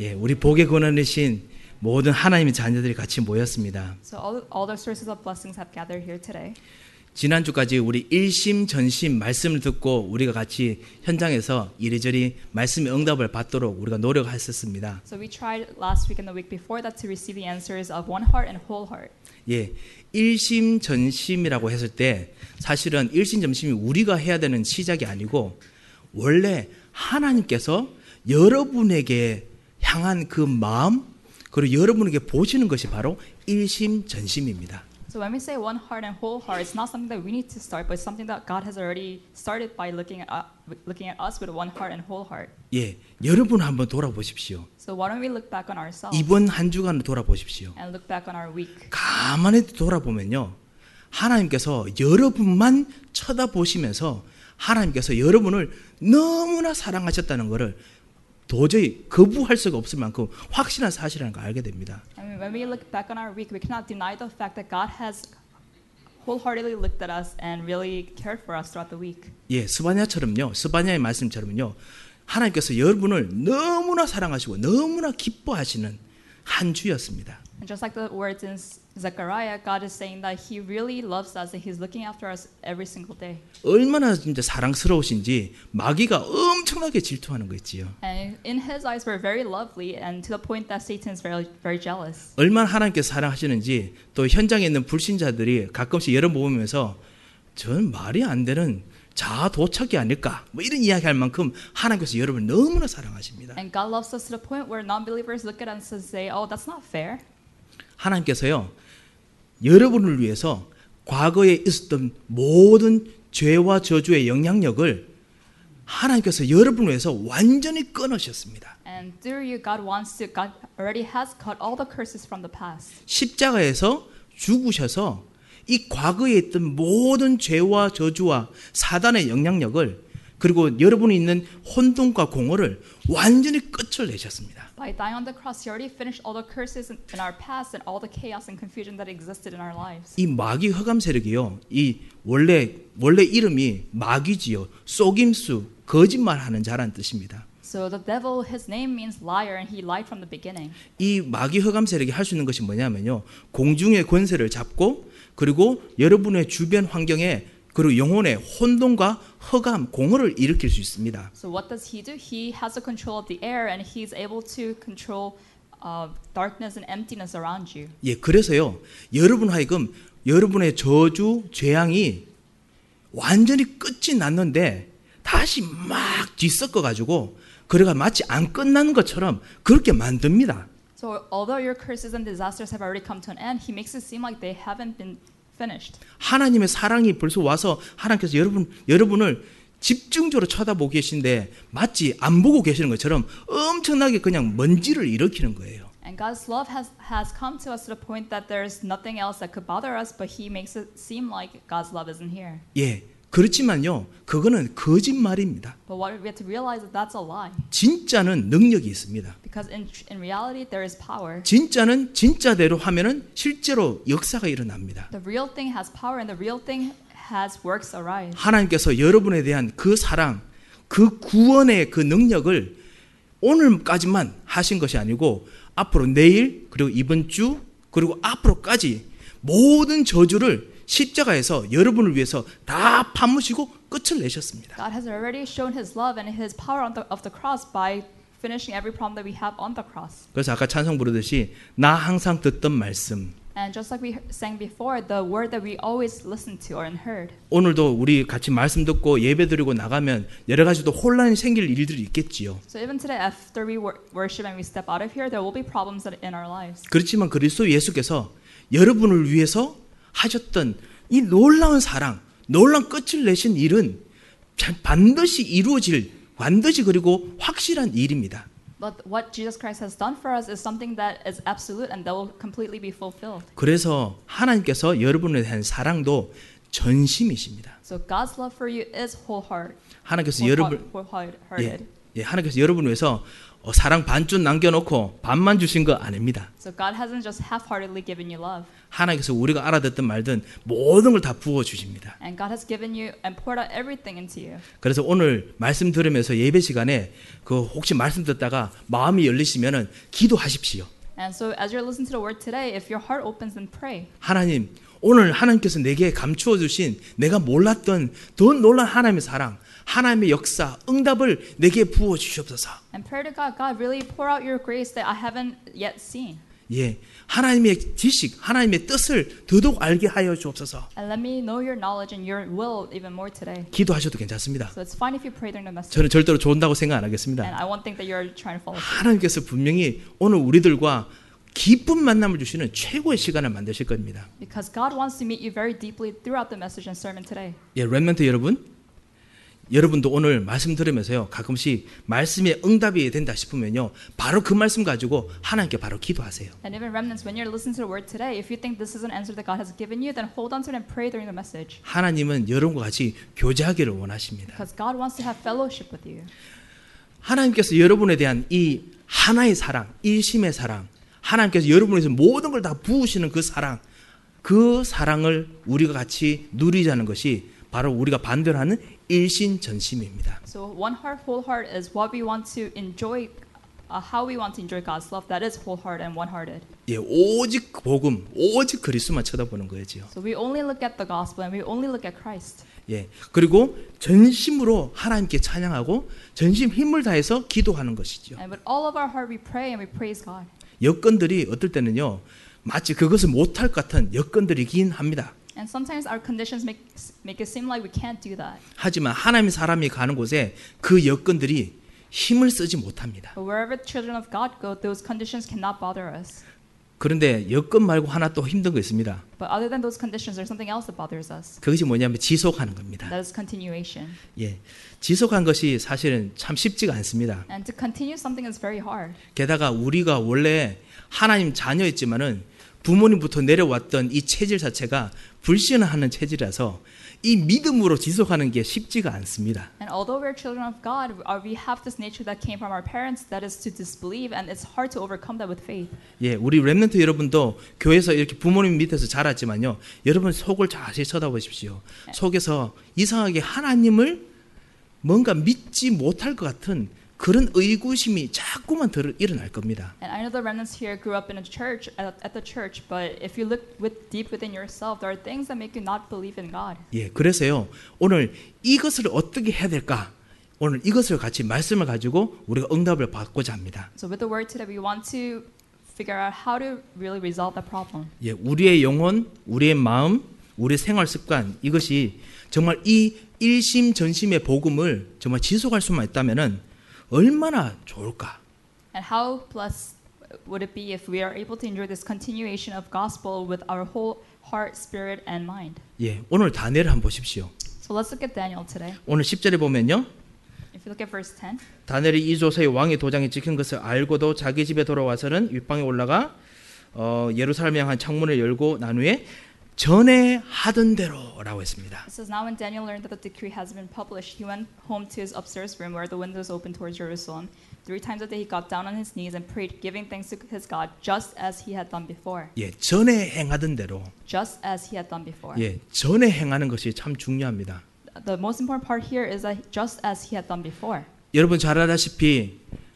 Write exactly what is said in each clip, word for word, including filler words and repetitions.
예, 우리 복의 근원이신 모든 하나님의 자녀들이 같이 모였습니다. So all, all the sources of blessings have gathered here today. 지난주까지 우리 일심 전심 말씀을 듣고 우리가 같이 현장에서 이리저리 말씀의 응답을 받도록 우리가 노력했었습니다. So we tried last week and the week before that to receive the answers of one heart and whole heart. 예, 일심 전심이라고 했을 때 사실은 일심 전심이 우리가 해야 되는 시작이 아니고 원래 하나님께서 여러분에게 향한 그 마음 그리고 여러분에게 보시는 것이 바로 일심 전심입니다. So when we say one heart and whole heart, it's not something that we need to start, but it's something that God has already started by looking at uh, looking at us with one heart and whole heart. 예, 여러분 한번 돌아보십시오. So why don't we look back on ourselves 이번 한 주간을 돌아보십시오. and look back on our week? 가만히 돌아보면요, 하나님께서 여러분만 쳐다보시면서 하나님께서 여러분을 너무나 사랑하셨다는 것을 도저히 거부할 수가 없을 만큼 확실한 사실이라는 걸 알게 됩니다. I mean, when we look back on our week, we cannot deny the fact that God has wholeheartedly looked at us and really cared for us throughout the week. 예, 스바냐처럼요, 스바냐의 말씀처럼요, 하나님께서 여러분을 너무나 사랑하시고 너무나 기뻐하시는 한 주였습니다. And just like the words in Zechariah, God is saying that He really loves us and He's looking after us every single day. 얼마나 진짜 사랑스러우신지 마귀가 엄청나게 질투하는 거 있지요. And in His eyes, we're very lovely, and to the point that Satan is very, very jealous. 얼마나 하나님께서 사랑하시는지 또 현장에 있는 불신자들이 가끔씩 여러분 보면서 전 말이 안 되는 자아 도착이 아닐까 뭐 이런 이야기할 만큼 하나님께서 여러분을 너무나 사랑하십니다. And God loves us to the point where non-believers look at us and say, "Oh, that's not fair." 하나님께서요, 여러분을 위해서 과거에 있었던 모든 죄와 저주의 영향력을 하나님께서 여러분을 위해서 완전히 끊으셨습니다. And through you, God wants to. God already has cut all the curses from the past. 십자가에서 죽으셔서 이 과거에 있던 모든 죄와 저주와 사단의 영향력을 그리고 여러분이 있는 혼돈과 공허를 완전히 끝을 내셨습니다. By dying on the cross, He already finished all the curses in, in our past and all the chaos and confusion that existed in our lives. 이 마귀 흑암 세력이요, 이 원래 원래 이름이 마귀지요, 속임수, 거짓말하는 자라는 뜻입니다. So the devil, his name means liar, and he lied from the beginning. 이 마귀 흑암 세력이 할 수 있는 것이 뭐냐면요, 공중의 권세를 잡고 그리고 여러분의 주변 환경에 그리고 영혼의 혼돈과 흑암, 공허를 일으킬 수 있습니다. So what does he do? He has the control of the air, and he's able to control uh, darkness and emptiness around you. 예, 그래서요, 여러분 하여금 여러분의 저주, 재앙이 완전히 끝이 났는데 다시 막 뒤섞어 가지고 그래가 마치 안 끝난 것처럼 그렇게 만듭니다. So although your curses and disasters have already come to an end, he makes it seem like they haven't been finished. 하나님의 사랑이 벌써 와서 하나님께서 여러분 여러분을 집중적으로 쳐다보고 계신데 마치 안 보고 계시는 것처럼 엄청나게 그냥 먼지를 일으키는 거예요. And God's love has has come to us to the point that there's nothing else that could bother us, but He makes it seem like God's love isn't here. 예, 그렇지만요, 그거는 거짓말입니다. But what we have to realize that that's a lie. 진짜는 능력이 있습니다. Because in in reality there is power. 진짜는 진짜대로 하면은 실제로 역사가 일어납니다. The real thing has power, and the real thing has works arise. 하나님께서 여러분에 대한 그 사랑, 그 구원의 그 능력을 오늘까지만 하신 것이 아니고 앞으로 내일 그리고 이번 주 그리고 앞으로까지 모든 저주를 십자가에서 여러분을 위해서 다 파무시고 끝을 내셨습니다. God has already shown His love and His power on the, of the cross by finishing every problem that we have on the cross. 그래서 아까 찬송 부르듯이 나 항상 듣던 말씀, And just like we sang before, the word that we always listened to or heard. 오늘도 우리 같이 말씀 듣고 예배 드리고 나가면 여러 가지 또 혼란이 생길 일들이 있겠지요. So even today, after we wor- worship and we step out of here, there will be problems that in our lives. 그렇지만 그리스도 예수께서 여러분을 위해서 하셨던 이 놀라운 사랑, 놀라운 끝을 내신 일은 반드시 이루어질, 반드시 그리고 확실한 일입니다. But what Jesus Christ has done for us is something that is absolute and that will completely be fulfilled. 그래서 하나님께서 여러분에 대한 사랑도 전심이십니다. So God's love for you is wholehearted. 하나님께서 여러분 wholehearted. 예, 예, 하나님께서 여러분을 위해서 어, 사랑 반쯤 남겨놓고 반만 주신 거 아닙니다. So God hasn't just half-heartedly given you love. 하나님께서 우리가 알아듣든 말든 모든 걸 다 부어 주십니다. And God has given you and poured out everything into you. 그래서 오늘 말씀 들으면서 예배 시간에 그 혹시 말씀 듣다가 마음이 열리시면은 기도하십시오. And so as you're listening to the word today, if your heart opens, then pray. 하나님, 오늘 하나님께서 내게 감추어 주신 내가 몰랐던 더 놀란 하나님의 사랑, 하나님의 역사, 응답을 내게 부어 주시옵소서. And pray to God, God, really pour out your grace that I haven't yet seen. 예, 하나님의 지식, 하나님의 뜻을 더더욱 알게 하여 주옵소서. And let me know your knowledge and your will even more today. 기도하셔도 괜찮습니다. So it's fine if you pray during the message. 저는 절대로 좋은다고 생각 안 하겠습니다. And I won't think that you're trying to follow. 하나님께서 분명히 오늘 우리들과 깊은 만남을 주시는 최고의 시간을 만드실 겁니다. Because God wants to meet you very deeply throughout the message and sermon today. 예, 렘넌트 여러분, 여러분도 오늘 말씀 들으면서요, 가끔씩 말씀에 응답이 된다 싶으면요, 바로 그 말씀 가지고 하나님께 바로 기도하세요. And even remnants, when you're listening to the word today, if you think this is an answer that God has given you, then hold on to it and pray during the message. 하나님은 여러분과 같이 교제하기를 원하십니다. Because God wants to have fellowship with you. 하나님께서 여러분에 대한 이 하나의 사랑, 일심의 사랑, 하나님께서 여러분에서 모든 걸 다 부으시는 그 사랑, 그 사랑을 우리가 같이 누리자는 것이 바로 우리가 반대로 하는 일신전심입니다. So one heart, whole heart is what we want to enjoy, uh, how we want to enjoy God's love. That is whole heart and one hearted. 예, 오직 복음, 오직 그리스도만 쳐다보는 거지요. So we only look at the gospel and we only look at Christ. 예, 그리고 전심으로 하나님께 찬양하고 전심 힘을 다해서 기도하는 것이죠. And with all of our heart we pray and we praise God. 여건들이 어떨 때는요, 마치 그것을 못할 것 같은 여건들이긴 합니다. And sometimes our conditions make make it seem like we can't do that. 하지만 하나님의 사람이 가는 곳에 그 여건들이 힘을 쓰지 못합니다. But wherever the children of God go, those conditions cannot bother us. 그런데 여건 말고 하나 또 힘든 거 있습니다. But other than those conditions, there's something else that bothers us. 그것이 뭐냐면 지속하는 겁니다. That is continuation. 예, 지속한 것이 사실은 참 쉽지가 않습니다. And to continue something is very hard. 게다가 우리가 원래 하나님 자녀였지만은 부모님부터 내려왔던 이 체질 자체가 불신하는 체질이라서 이 믿음으로 지속하는 게 쉽지가 않습니다. And although we're children of God, we have this nature that came from our parents that is to disbelieve, and it's hard to overcome that with faith. 예, 우리 렘넌트 여러분도 교회에서 이렇게 부모님 밑에서 자랐지만요, 여러분 속을 자세히 쳐다보십시오. 속에서 이상하게 하나님을 뭔가 믿지 못할 것 같은 그런 의구심이 자꾸만 들, 일어날 겁니다. And I know the remnants here grew up in a church at, at the church, but if you look with, deep within yourself, there are things that make you not believe in God. 예, 그래서요, 오늘 이것을 어떻게 해야 될까? 오늘 이것을 같이 말씀을 가지고 우리가 응답을 받고자 합니다. So with the word today, we want to figure out how to really resolve that problem. 예, 우리의 영혼, 우리의 마음, 우리의 생활 습관, 이것이 정말 이 일심전심의 복음을 정말 지속할 수만 있다면은 얼마나 좋을까? And how blessed would it be if we are able to enjoy this continuation of gospel with our whole heart, spirit, and mind? 예, 오늘 다니엘을 한번 보십시오. So let's look at Daniel today. 오늘 십 절에 보면요, If you look at verse ten, 다니엘이 이 조서의 왕의 도장이 찍힌 것을 알고도 자기 집에 돌아와서는 윗방에 올라가 어, 예루살렘 향한 창문을 열고 난 후에 전에 하던 대로라고 했습니다. it says, Now when Daniel learned that the decree has been published, he went home to his upstairs room where the windows opened towards Jerusalem. Three times a day he got down on his knees and prayed, giving thanks to his God, just as he had done before. 예, 전에 행하던 대로. Just as he had done before. 예, 전에 행하는 것이 참 중요합니다. The most important part here is that just as he had done before. 여러분 잘 알다시피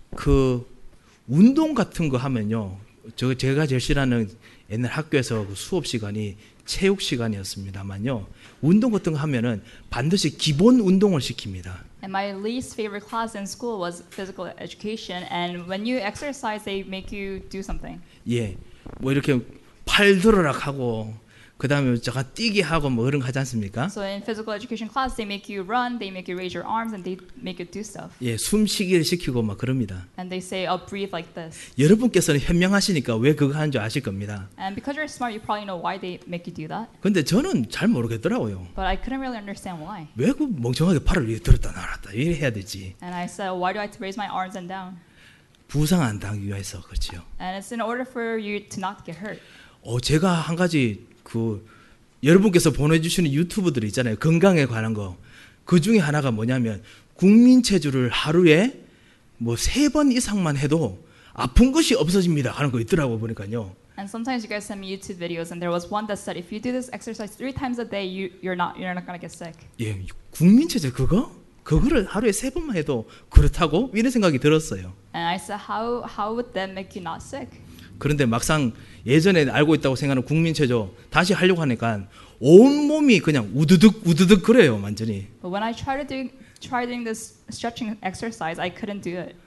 그 운동 같은 거 하면요, 저 제가 제일 싫어하는 옛날 학교에서 그 수업 시간이 체육 시간이었습니다만요, 운동 같은 거 하면은 반드시 기본 운동을 시킵니다. And my least favorite class in school was physical education. And when you exercise, they make you do something. 예, 뭐 이렇게 팔 들어라 하고 그 다음에 제가 뛰기 하고 뭐 그런 거 하지 않습니까? So in physical education class, they make you run, they make you raise your arms, and they make you do stuff. 예, 숨쉬기를 시키고 막 그럽니다. And they say, "Oh, breathe like this." 여러분께서는 현명하시니까 왜 그거 하는 줄 아실 겁니다. And because you're smart, you probably know why they make you do that. 근데 저는 잘 모르겠더라고요. But I couldn't really understand why. 왜 그 멍청하게 팔을 위에 들었다 놨다 이래 해야 되지? And I said, "Why do I have to raise my arms and down?" 부상 안 당하기 위해서 그렇지요. And it's in order for you to not get hurt. 어, 제가 한 가지 그 여러분께서 보내주시는 유튜브들이 있잖아요. 건강에 관한 거. 그 중에 하나가 뭐냐면 국민체조를 하루에 뭐 세 번 이상만 해도 아픈 것이 없어집니다 하는 거 있더라고 보니까요. And sometimes you guys send me YouTube videos, and there was one that said if you do this exercise three times a day, you you're not you're not gonna get sick. 예, 국민체제 그거 그거를 하루에 세 번만 해도 그렇다고 이런 생각이 들었어요. And I said, how how would that make you not sick? 그런데 막상 예전에 알고 있다고 생각하는 국민체조 다시 하려고 하니까 온 몸이 그냥 우드득 우드득 그래요, 완전히. But when I tried to do try doing this stretching exercise, I couldn't do it,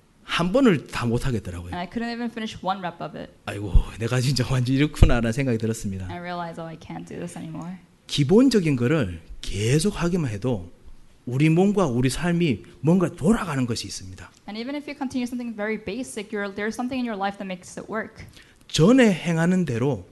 한 번을 다 못 하겠더라고요. and I couldn't even finish one rep of it. 아이고, 내가 진짜 완전 이렇구나라는 생각이 들었습니다. I realized, oh, I can't do this anymore. 기본적인 거를 계속 하기만 해도 우리 몸과 우리 삶이 뭔가 돌아가는 것이 있습니다. And even if you continue something very basic, you're, there's something in your life that makes it work. 전에 행하는 대로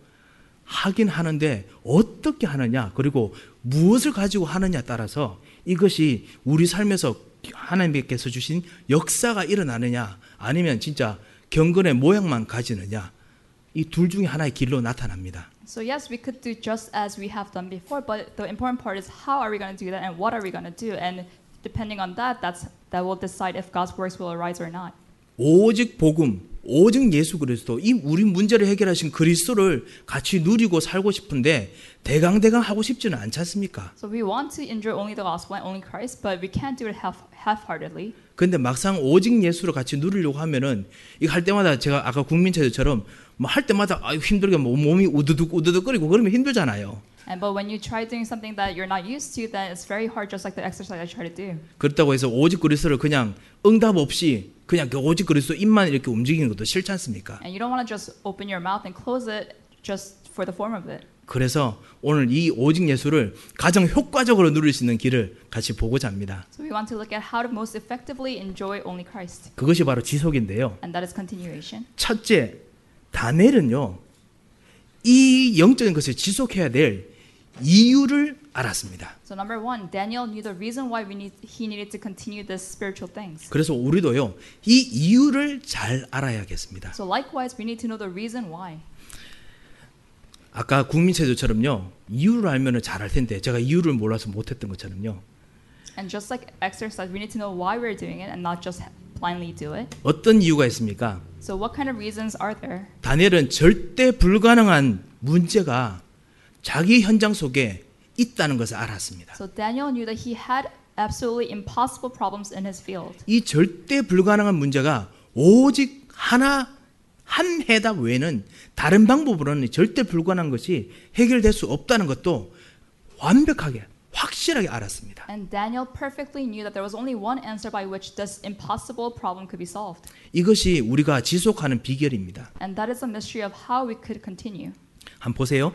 하긴 하는데 어떻게 하느냐 그리고 무엇을 가지고 하느냐에 따라서 이것이 우리 삶에서 하나님께서 주신 역사가 일어나느냐 아니면 진짜 경건의 모양만 가지느냐 이 둘 중에 하나의 길로 나타납니다. So yes, we could do just as we have done before, but the important part is how are we going to do that and what are we going to do? And depending on that, that's that will decide if God's works will arise or not. 오직 복음, 오직 예수 그리스도 이 우리 문제를 해결하신 그리스도를 같이 누리고 살고 싶은데 대강대강 하고 싶지는 않지 않습니까? So we want to enjoy only the gospel and only Christ, but we can't do it half half-heartedly. 근데 막상 오직 예수를 같이 누리려고 하면은 이거 할 때마다 제가 아까 국민체조처럼 뭐 할 때마다 아유 힘들게 뭐 몸이 우드득 우드득 거리고 그러면 힘들잖아요. And but when you try doing something that you're not used to, then it's very hard, just like the exercise I try to do. 그렇다고 해서 오직 그리스도를 그냥 응답 없이 그냥 그 오직 그리스도 입만 이렇게 움직이는 것도 싫지 않습니까? And you don't want to just open your mouth and close it just for the form of it. 그래서 오늘 이 오직 예수를 가장 효과적으로 누릴 수 있는 길을 같이 보고자 합니다. So we want to look at how to most effectively enjoy only Christ. 그것이 바로 지속인데요. And that is continuation. 첫째, 다니엘은요. 이 영적인 것을 지속해야 될 이유를 알았습니다. So number one, Daniel knew the reason why we need, he needed to continue these spiritual things. 그래서 우리도요. 이 이유를 잘 알아야겠습니다. So likewise, we need to know the reason why. 아까 국민체조처럼요. 이유를 알면 잘할 텐데 제가 이유를 몰라서 못했던 것처럼요. And just like exercise, we need to know why we're doing it and not just blindly do it. 어떤 이유가 있습니까? So what kind of reasons are there? 다니엘은 절대 불가능한 문제가 자기 현장 속에 있다는 것을 알았습니다. So Daniel knew that he had absolutely impossible problems in his field. 이 절대 불가능한 문제가 오직 하나 한 해답 외에는 다른 방법으로는 절대 불가능한 것이 해결될 수 없다는 것도 완벽하게 확실하게 알았습니다. And Daniel perfectly knew that there was only one answer by which this impossible problem could be solved. 이것이 우리가 지속하는 비결입니다. And that is the mystery of how we could continue. 한번 보세요.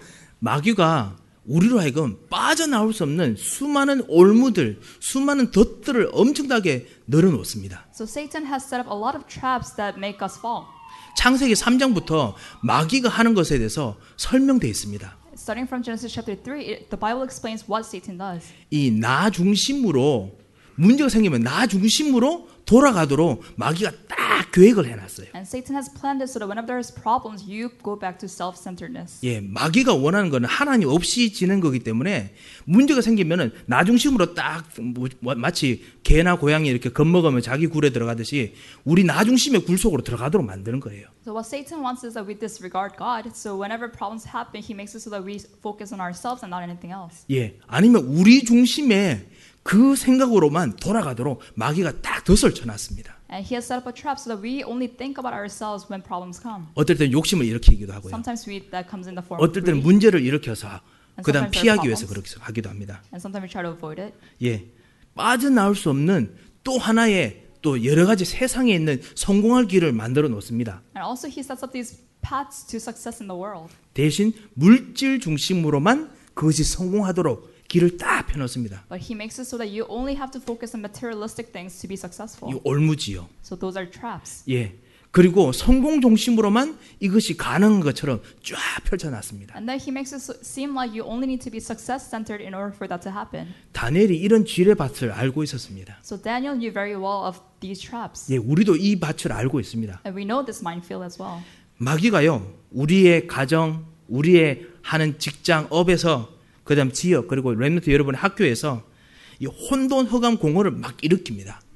마귀가 우리로 하여금 빠져나올 수 없는 수많은 올무들, 수많은 덫들을 엄청나게 늘어놓습니다. So Satan has set up a lot of traps that make us fall. 창세기 삼 장부터 마귀가 하는 것에 대해서 설명되어 있습니다. Starting from Genesis chapter three, it, the Bible explains what Satan does. 이 나 중심으로 문제가 생기면 나 중심으로 돌아가도록 마귀가 딱 계획을 해놨어요. And Satan has planned it so that whenever there's problems, you go back to self-centeredness. 예, 마귀가 원하는 거는 하나님 없이 지는 거기 때문에 문제가 생기면은 나 중심으로 딱 뭐, 마치 개나 고양이 이렇게 겁먹으면 자기 굴에 들어가듯이 우리 나 중심의 굴 속으로 들어가도록 만드는 거예요. So what Satan wants is that we disregard God. So whenever problems happen, he makes it so that we focus on ourselves and not anything else. 예, 아니면 우리 중심에 그 생각으로만 돌아가도록 마귀가 딱 덫을 쳐놨습니다. And he has set up a trap so that we only think about ourselves when problems come. 어떨 때는 욕심을 일으키기도 하고요. Sometimes we, that comes in the form of 어떨 때는 greed. 문제를 일으켜서 그다음 sometimes there are 피하기 위해서 problems. 그렇게 하기도 합니다. And sometimes we try to avoid it. 예, 빠져나올 수 없는 또 하나의 또 여러 가지 세상에 있는 성공할 길을 만들어 놓습니다. And also he sets up these paths to success in the world. 대신 물질 중심으로만 그것이 성공하도록 길을 딱 펴놓습니다. But he makes it so that you only have to focus on materialistic things to be successful. 이 올무지요. So those are traps. 예. 그리고 성공 중심으로만 이것이 가능한 것처럼 쫙 펼쳐놨습니다. And then he makes it so, seem like you only need to be success-centered in order for that to happen. 다니엘이 이런 지뢰밭을 알고 있었습니다. So Daniel knew very well of these traps. 예, 우리도 이 밭을 알고 있습니다. And we know this minefield as well. 마귀가요, 우리의 가정, 우리의 하는 직장, 업에서, 그다음 지역, 그리고 렘넌트 여러분의 학교에서 이 혼돈, 허감, 공허를 막 일으킵니다.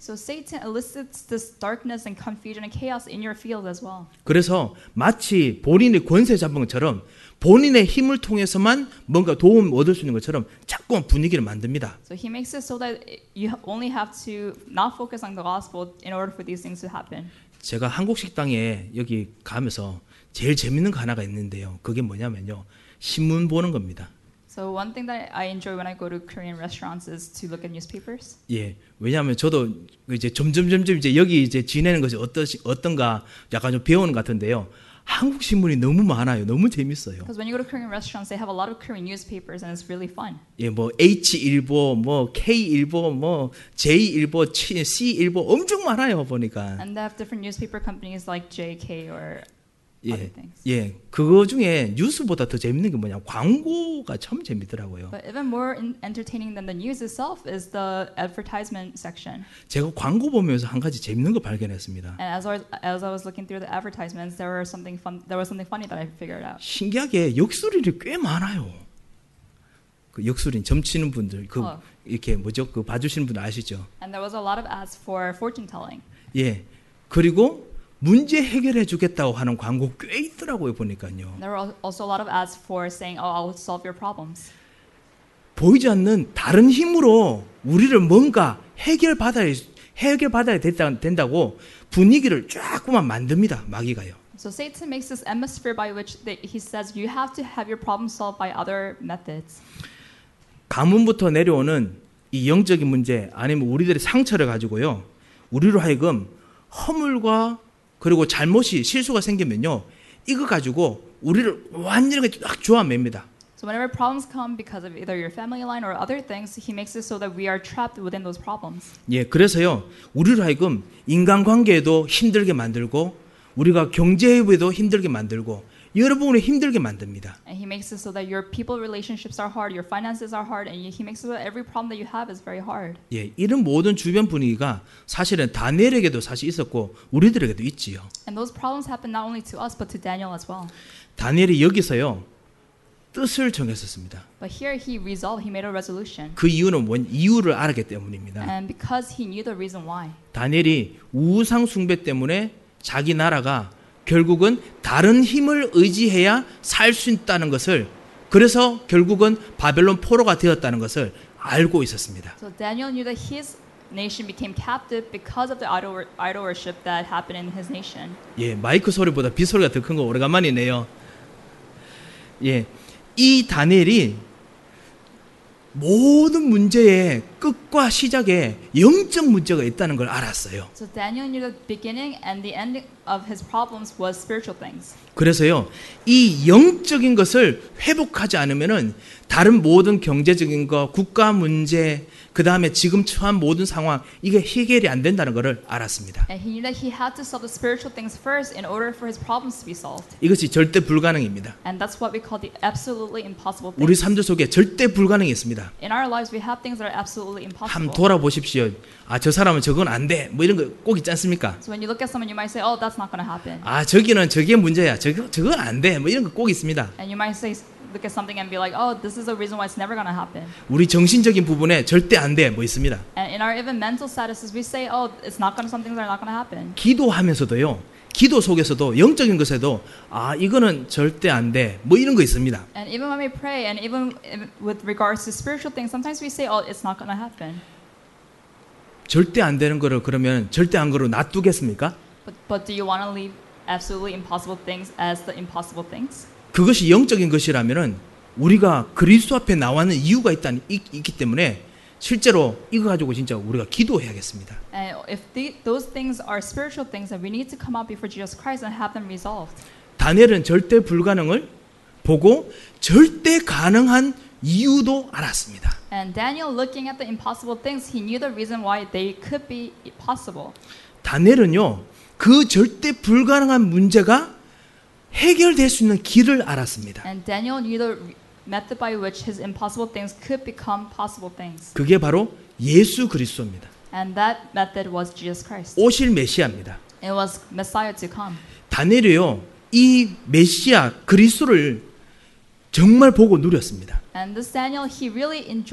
So Satan elicits this darkness and confusion and chaos in your field as well. 그래서 마치 본인의 권세 잡은 것처럼 본인의 힘을 통해서만 뭔가 도움 얻을 수 있는 것처럼 자꾸만 분위기를 만듭니다. So he makes it so that you only have to not focus on the gospel in order for these things to happen. 제가 한국 식당에 여기 가면서 제일 재밌는 거 하나가 있는데요. 그게 뭐냐면요. 신문 보는 겁니다. So one thing that I enjoy when I go to Korean restaurants is to look at newspapers. 예, 왜냐하면 저도 이제 점점 점점 이제 여기 이제 지내는 것이 어떠시, 어떤가 약간 좀 배우는 것 같은데요. 한국 신문이 너무 많아요. 너무 재밌어요. Because when you go to Korean restaurants, they have a lot of Korean newspapers, and it's really fun. 예, 뭐 H일보, 뭐 K일보, 뭐 J일보, C일보 엄청 많아요 보니까. And they have different newspaper companies like J K or 예, other things. 예, 그거 중에 뉴스보다 더 재밌는 게 뭐냐? 광고가 참 재밌더라고요. But even more in- entertaining than the news itself is the advertisement section. 제가 광고 보면서 한 가지 재밌는 거 발견했습니다. And as I, was, as I was looking through the advertisements, there were something fun. There was something funny that I figured out. 신기하게 역술인이 꽤 많아요. 그 역술인 점치는 분들, 그 어. 이렇게 뭐죠? 그 봐주시는 분들 아시죠? And there was a lot of ads for fortune telling. 예, 그리고 문제 해결해 주겠다고 하는 광고 꽤 있더라고요 보니까요. There were also a lot of ads for saying, "Oh, I'll solve your problems." 보이지 않는 다른 힘으로 우리를 뭔가 해결받아야 해결받아야 된다, 된다고 분위기를 조금만 만듭니다. 마귀가요. So Satan makes this atmosphere by which they, he says you have to have your problem solved by other methods. 가문부터 내려오는 이 영적인 문제 아니면 우리들의 상처를 가지고요. 우리로 하여금 허물과 그리고 잘못이 실수가 생기면요. 이거 가지고 우리를 완전히 딱 조아맵니다. So whenever problems come because of either your family line or other things, he makes it so that we are trapped within those problems. 예, 그래서요. 우리로 하여금 인간관계에도 힘들게 만들고 우리가 경제에도 힘들게 만들고 여러 부분에 힘들게 만듭니다. And he makes it so that your people relationships are hard, your finances are hard, and he makes it so that every problem that you have is very hard. 예, 이런 모든 주변 분위기가 사실은 다니엘에게도 사실 있었고 우리들에게도 있지요. And those problems happen not only to us but to Daniel as well. 다니엘이 여기서요. 뜻을 정했었습니다. But here he resolved, he made a resolution. 그 이유는 뭔 이유를 알았기 때문입니다. And because he knew the reason why. 다니엘이 우상 숭배 때문에 자기 나라가 결국은 다른 힘을 의지해야 살 수 있다는 것을 그래서 결국은 바벨론 포로가 되었다는 것을 알고 있었습니다. So Daniel knew that his nation became captive because of the idol, idol worship that happened in his nation. 예, 마이크 소리보다 비 소리가 더 큰 거 오래간만이네요. 예, 이 다니엘이 모든 문제의 끝과 시작에 영적 문제가 있다는 걸 알았어요. So Daniel knew the beginning and the end of his problems was spiritual things. 그래서요, 이 영적인 것을 회복하지 않으면은 다른 모든 경제적인 거, 국가 문제, 그 다음에 지금 처한 모든 상황 이게 해결이 안 된다는 것을 알았습니다. And he knew that he had to solve the spiritual things first in order for his problems to be solved. 이것이 절대 불가능입니다. And that's what we call the absolutely impossible 우리 things. 삶들 속에 절대 불가능이 있습니다. In our lives, we have things that are absolutely 한번 impossible. 돌아보십시오. 아, 저 사람은 저건 안 돼. 뭐 이런 거 꼭 있지 않습니까? So when you look at someone, you might say, "Oh, that's not going to happen." 아, 저기는 저게 문제야. 저거 저건 안 돼. 뭐 이런 거 꼭 있습니다. And you might say, look at something and be like, "Oh, this is the reason why it's never going to happen." 우리 정신적인 부분에 절대 안 돼. 뭐 있습니다. And in our even mental statuses, we say, "Oh, it's not going to. Some things are not going to happen." 기도하면서도요. 기도 속에서도 영적인 것에도 아, 이거는 절대 안 돼. 뭐 이런 거 있습니다. And even when we pray, and even with regards to spiritual things, sometimes we say, "Oh, it's not going to happen." 절대 안 되는 거를 그러면 절대 안 거로 놔두겠습니까? But but do you want to leave absolutely impossible things as the impossible things? 그것이 영적인 것이라면은 우리가 그리스도 앞에 나와는 이유가 있다, 있, 있기 때문에 실제로 이거 가지고 진짜 우리가 기도해야겠습니다. And if the, those things are spiritual things, then we need to come out before Jesus Christ and have them resolved. 다니엘은 절대 불가능을 보고 절대 가능한 이유도 알았습니다. And Daniel, looking at the impossible things, he knew the reason why they could be possible. 다니엘은요, 그 절대 불가능한 문제가 해결될 수 있는 길을 알았습니다. And Daniel knew the method by which his impossible things could become possible things. 그게 바로 예수 그리스도입니다. And that method was Jesus Christ. 오실 메시아입니다. It was Messiah to come. 다니엘이요, 이 메시아 그리스도를 정말 보고 누렸습니다. And this Daniel, he really enjoyed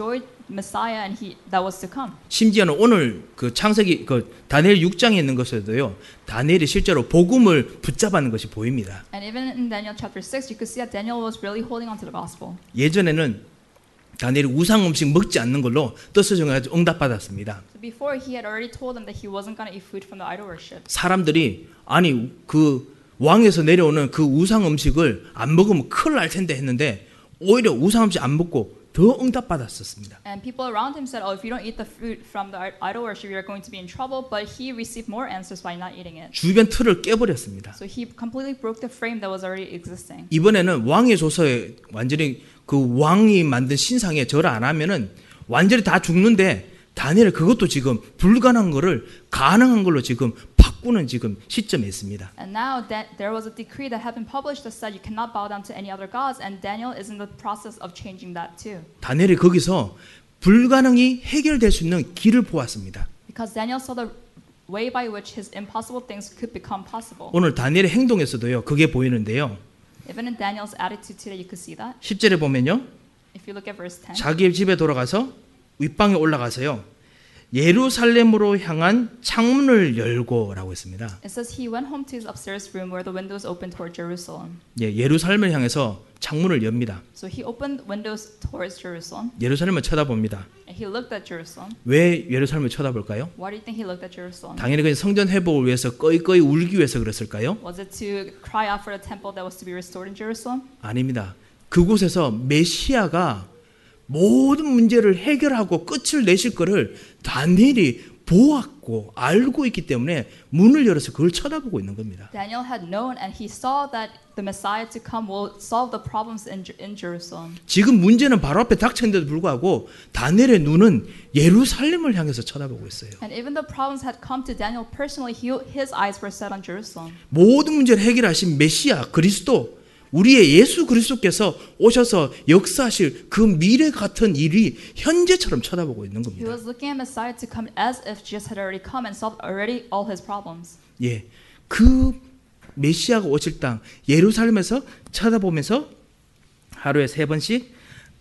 Messiah and he that was to come. 심지어는 오늘 그 창세기 그 다니엘 육 장에 있는 것에도요. 다니엘이 실제로 복음을 붙잡아는 것이 보입니다. And even in Daniel chapter six, you could see that Daniel was really holding on to the gospel. 예전에는 다니엘이 우상 음식 먹지 않는 걸로 뜻을 정해서 응답받았습니다. So before he had already told them that he wasn't going to eat food from the idol worship. 사람들이 아니 그 왕에서 내려오는 그 우상 음식을 안 먹으면 큰일 날 텐데 했는데 오히려 우상 음식 안 먹고 더 응답받았었습니다. And people around him said, "Oh, if you don't eat the food from the idol worship, you're going to be in trouble." But he received more answers by not eating it. 주변 틀을 깨버렸습니다. So he completely broke the frame that was already existing. 이번에는 왕의 조서에 완전히 그 왕이 만든 신상에 절을 안 하면은 완전히 다 죽는데 다니엘 그것도 지금 불가능한 거를 가능한 걸로 지금 바꾸는 지금 시점에 있습니다. And now that there was a decree that had been published that said you cannot bow down to any other gods, and Daniel is in the process of changing that too. 다니엘이 거기서 불가능이 해결될 수 있는 길을 보았습니다. Because Daniel saw the way by which his impossible things could become possible. 오늘 다니엘의 행동에서도요. 그게 보이는데요. Even in Daniel's attitude today, you could see that. 십 절에 보면요. If you look at verse ten. 자기 집에 돌아가서 윗방에 올라가서요. 예루살렘으로 향한 창문을 열고라고 했습니다. It says he went home to his upstairs room where the windows opened toward Jerusalem. 예, 예루살렘을 향해서 창문을 엽니다. So he opened windows towards Jerusalem. 예루살렘을 쳐다봅니다. And he looked at Jerusalem. 왜 예루살렘을 쳐다볼까요? Why do you think he looked at Jerusalem? 당연히 그냥 성전 회복을 위해서 꺼이꺼이 울기 위해서 그랬을까요? Was it to cry out for the temple that was to be restored in Jerusalem? 아닙니다. 그곳에서 메시아가 모든 문제를 해결하고 끝을 내실 것을 다니엘이 보았고 알고 있기 때문에 문을 열어서 그걸 쳐다보고 있는 겁니다. Daniel had known and he saw that the Messiah to come will solve the problems in, in Jerusalem. 지금 문제는 바로 앞에 닥쳤는데도 불구하고 다니엘의 눈은 예루살렘을 향해서 쳐다보고 있어요. And even though problems had come to Daniel personally, he, his eyes were set on Jerusalem. 모든 문제를 해결하신 메시아 그리스도 우리의 예수 그리스도께서 오셔서 역사하실 그 미래 같은 일이 현재처럼 쳐다보고 있는 He 겁니다. was looking at Messiah to come as if Jesus had already come and solved already all his problems. 예, 그 메시아가 오실 땅 예루살렘에서 쳐다보면서 하루에 세 번씩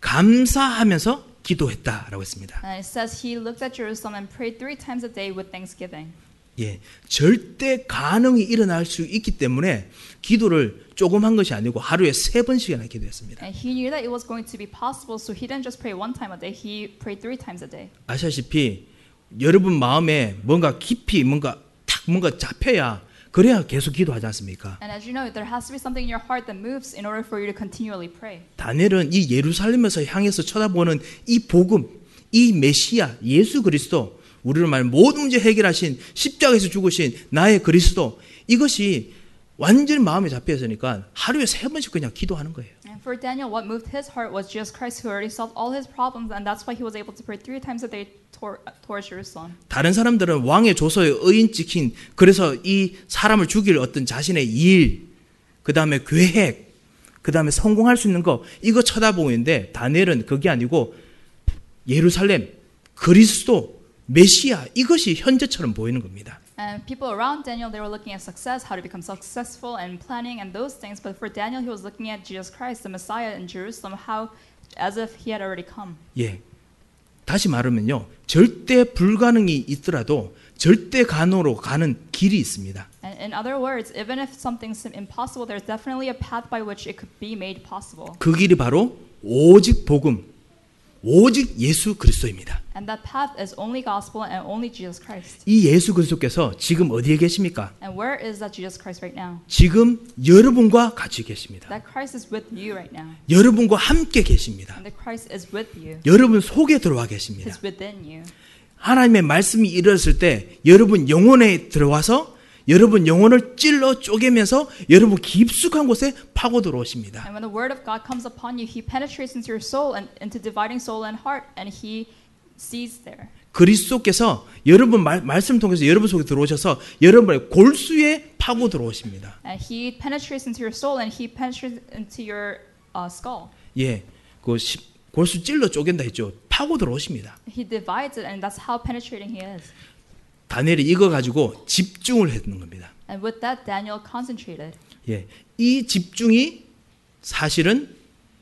감사하면서 기도했다라고 했습니다. And it says he looked at Jerusalem and prayed three times a day with thanksgiving. 예, 절대 가능이 일어날 수 있기 때문에 기도를 조금 한 것이 아니고 하루에 세 번씩이나 기도했습니다. And he knew that it was going to be possible, so he didn't just pray one time a day. He prayed three times a day. 아시다시피 여러분 마음에 뭔가 깊이 뭔가 탁 뭔가 잡혀야 그래야 계속 기도하지 않습니까? And as you know, there has to be something in your heart that moves in order for you to continually pray. 다니엘은 이 예루살렘에서 향해서 쳐다보는 이 복음, 이 메시아 예수 그리스도 우리로 말하면 모든 문제 해결하신 십자가에서 죽으신 나의 그리스도 이것이 완전히 마음에 잡혀 있으니까 하루에 세 번씩 그냥 기도하는 거예요. And for Daniel, what moved his heart was Jesus Christ who already solved all his problems, and that's why he was able to pray three times a day toward, towards Jerusalem. 다른 사람들은 왕의 조서에 의인 찍힌 그래서 이 사람을 죽일 어떤 자신의 일, 그 다음에 계획, 그 다음에 성공할 수 있는 거 이거 쳐다보고 있는데 다니엘은 그게 아니고 예루살렘, 그리스도, 메시아 이것이 현재처럼 보이는 겁니다. And people around Daniel, they were looking at success, how to become successful, and planning and those things. But for Daniel, he was looking at Jesus Christ, the Messiah in Jerusalem, how, as if he had already come. 예, 다시 말하면요, 절대 불가능이 있더라도 절대 가능으로 가는 길이 있습니다. And in other words, even if something's impossible, there's definitely a path by which it could be made possible. 그 길이 바로 오직 복음, 오직 예수 그리스도입니다. And that path is only gospel and only Jesus Christ. 이 예수 그리스도께서 지금 어디에 계십니까? And where is that Jesus Christ right now? 지금 여러분과 같이 계십니다. That Christ is with you right now. 여러분과 함께 계십니다. And that Christ is with you. 여러분 속에 들어와 계십니다. He's within you. 하나님의 말씀이 이르렀을 때 여러분 영혼에 들어와서 여러분 영혼을 찔러 쪼개면서 여러분 깊숙한 곳에 파고 들어오십니다. And when the word of God comes upon you, he penetrates into your soul and into dividing soul and heart, and he sees there. 그리스도께서 여러분 말, 말씀 통해서 여러분 속에 들어오셔서 여러분의 골수에 파고 들어오십니다. And he penetrates into your soul and he penetrates into your uh, skull. 예, 그 시, 골수 찔러 쪼갠다 했죠. 파고 들어오십니다. He divides it, and that's how penetrating he is. 다니엘이 이거 가지고 집중을 했는 겁니다. And with that, Daniel concentrated. 예, 이 집중이 사실은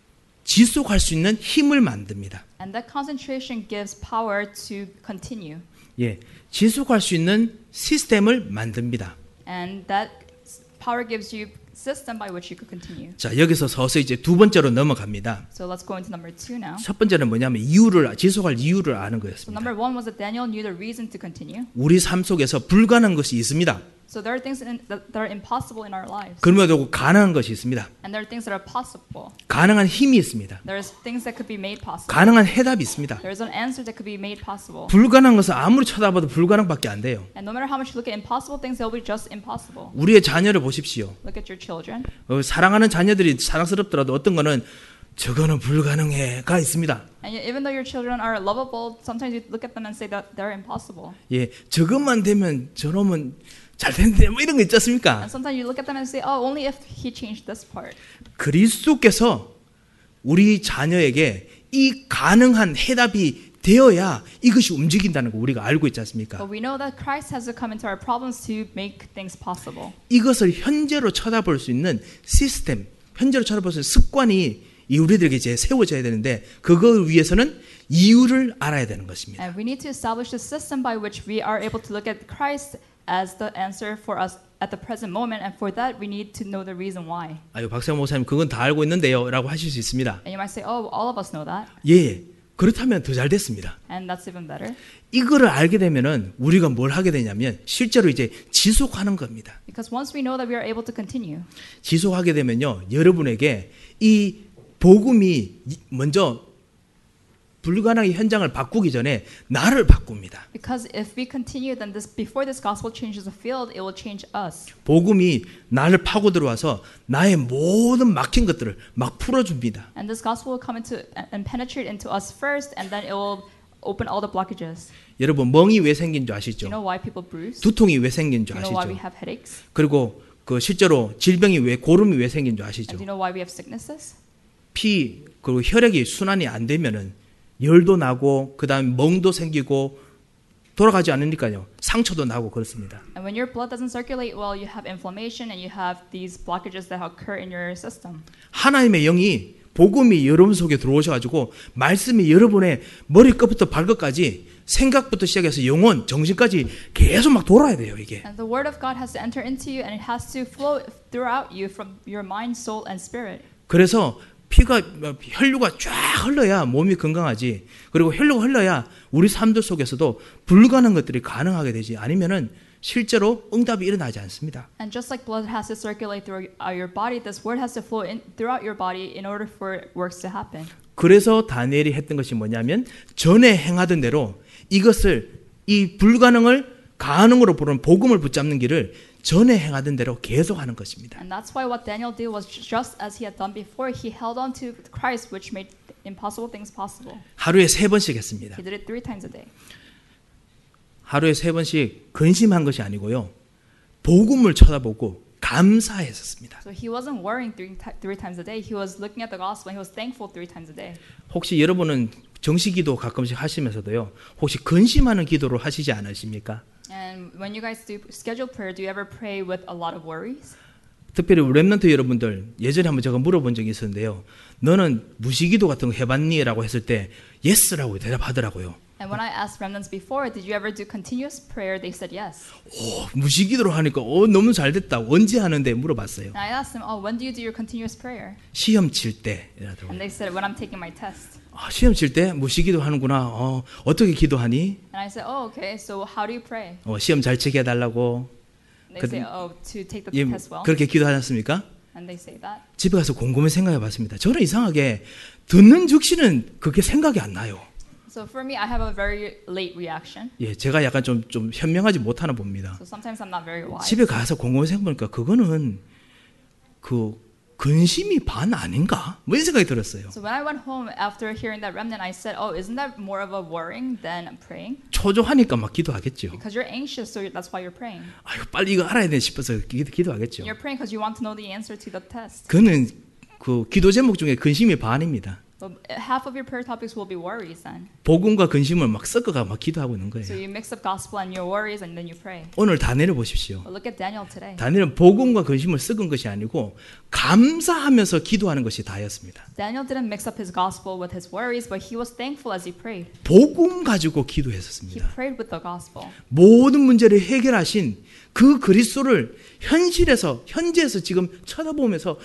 지속할 수 있는 힘을 만듭니다. And that concentration gives power to continue. 예, 지속할 수 있는 시스템을 만듭니다. And that power gives you system by which you could continue. 자, 여기서 서서히 이제 두 번째로 넘어갑니다. So let's go into number two now. 첫 번째는 뭐냐면 이유를 지속할 이유를 아는 So 거였습니다. number one was that Daniel knew the reason to continue. 우리 삶 속에서 불가능한 것이 있습니다. So there are things in, that, that are impossible in our lives. 그럼에도 가능한 것이 있습니다. And there are things that are possible. 가능한 힘이 있습니다. There's things that could be made possible. 가능한 해답이 있습니다. There's an answer that could be made possible. 불가능한 것은 아무리 쳐다봐도 불가능밖에 안 돼요. And no matter how much you look at impossible things, they'll be just impossible. 우리의 자녀를 보십시오. Look at your children. 어, 사랑하는 자녀들이 사랑스럽더라도 어떤 거는 저거는 불가능해가 있습니다. And yet, even though your children are lovable, sometimes you look at them and say that they're impossible. 예, 저것만 되면 저놈은 잘 되는데 뭐 이런 거 있지 않습니까? And sometimes you look at them and say, oh, only if he changed this part. 그리스도께서 우리 자녀에게 이 가능한 해답이 되어야 이것이 움직인다는 거 우리가 알고 있지 않습니까? But we know that Christ has to come into our problems to make things possible. 이것을 현재로 쳐다볼 수 있는 시스템, 현재로 쳐다볼 수 있는 습관이 이 우리들에게 이제 세워져야 되는데 그걸 위해서는 이유를 알아야 되는 것입니다. And we need to establish a system by which we are able to look at Christ as the answer for us at the present moment, and for that we need to know the reason why. 아유, 박세영 목사님 그건 다 알고 있는데요라고 하실 수 있습니다. And you might say, oh, all of us know that. 예, 그렇다면 더 잘 됐습니다. And that's even better. 이거를 알게 되면은 우리가 뭘 하게 되냐면 실제로 이제 지속하는 겁니다. Because once we know that we are able to continue, 지속하게 되면요, 여러분에게 이 복음이 먼저 불가능의 현장을 바꾸기 전에 나를 바꿉니다. because if we continue, then this before this gospel changes the field, it will change us. 복음이 나를 파고 들어와서 나의 모든 막힌 것들을 막 풀어줍니다. And this gospel will come into and penetrate into us first, and then it will open all the blockages. 여러분 멍이 왜 생긴 줄 Do 아시죠? you know why people bruise? 두통이 왜 생긴 줄 Do you know why we 아시죠? have headaches? 그리고 그 실제로 질병이 왜 고름이 왜 생긴 줄 And 아시죠? do you know why we have sicknesses? 피 그리고 혈액이 순환이 안 되면은 열도 나고 그다음에 멍도 생기고 돌아가지 않으니까요. 상처도 나고 그렇습니다. And when your blood doesn't circulate well, you have inflammation and you have these blockages that occur in your system. 하나님의 영이 복음이 여러분 속에 들어오셔가지고 말씀이 여러분의 머리끝부터 발끝까지 생각부터 시작해서 영혼, 정신까지 계속 막 돌아야 돼요 이게. And the word of God has to enter into you, and it has to flow throughout you from your mind, soul, and spirit. 그래서 피가 혈류가 쫙 흘러야 몸이 건강하지. 그리고 혈류가 흘러야 우리 삶들 속에서도 불가능한 것들이 가능하게 되지. 아니면은 실제로 응답이 일어나지 않습니다. And just like blood has to circulate through your body, this word has to flow in throughout your body in order for works to happen. 그래서 다니엘이 했던 것이 뭐냐면 전에 행하던 대로 이것을 이 불가능을 가능으로 보는 복음을 붙잡는 길을 전에 행하던 대로 계속하는 것입니다. And that's why what Daniel did was just as he had done before. He held on to Christ, which made impossible things possible. 하루에 세 번씩 했습니다. He did it three times a day. 하루에 세 번씩 근심한 것이 아니고요. 복음을 쳐다보고 감사했었습니다. So he wasn't worrying three, three times a day. He was looking at the gospel and he was thankful three times a day. 혹시 여러분은 정시기도 가끔씩 하시면서도요. 혹시 근심하는 기도를 하시지 않으십니까? And when you guys do scheduled prayer, do you ever pray with a lot of worries? 특별히 렘넌트 여러분들 예전에 한번 제가 물어본 적이 있었는데요. 너는 무시기도 같은 거 해봤니? 라고 했을 때 예스라고 대답하더라고요. And when I asked remnants before, did you ever do continuous prayer? They said yes. 오, 무시기도로 하니까 어, 너무 잘 됐다. 언제 하는데 물어봤어요. And I asked them, oh, when do you do your continuous prayer? 시험 칠 때. And they said, when I'm taking my test. 아, 시험 칠 때 무시기도 하는구나. 어, 어떻게 기도하니? And I said, oh, okay. So how do you pray? 어, 시험 잘 치게 해달라고. They 그, say, oh, to take the 예, test well. 그렇게 기도하셨습니까? And they say that. 집에 가서 곰곰이 생각해 봤습니다. 저는 이상하게 듣는 즉시는 그게 생각이 안 나요. So for me, I have a very late reaction. 예, 제가 약간 좀, 좀 현명하지 못하나 봅니다. So sometimes I'm not very wise. 집에 가서 곰곰이 생각해보니까 그거는 그 근심이 반 아닌가? 뭐 이런 생각이 들었어요. So when I went home after hearing that remnant, I said, oh, isn't that more of a worrying than praying? 초조하니까 막 기도하겠죠. Because you're anxious, so that's why you're praying. 아유, 빨리 이거 알아야 돼 싶어서 기, 기도하겠죠. You're praying because you want to know the answer to the test. 그는 그 기도 제목 중에 근심이 반입니다. So half of your prayer topics will be worries then. 복음과 근심을 막 섞어가 막 기도하고 있는 So 거예요. you mix up gospel and your worries and then you pray. 오늘 다니엘 보십시오. But look at Daniel today. 다니엘은 복음과 근심을 섞은 것이 아니고 감사하면서 기도하는 것이 다였습니다. Daniel didn't mix up his gospel with his worries, but he was thankful as he prayed. 복음 가지고 He 기도했었습니다. prayed with the gospel. 모든 문제를 해결하신 그 그리스도를 현실에서 현재에서 지금 쳐다보면서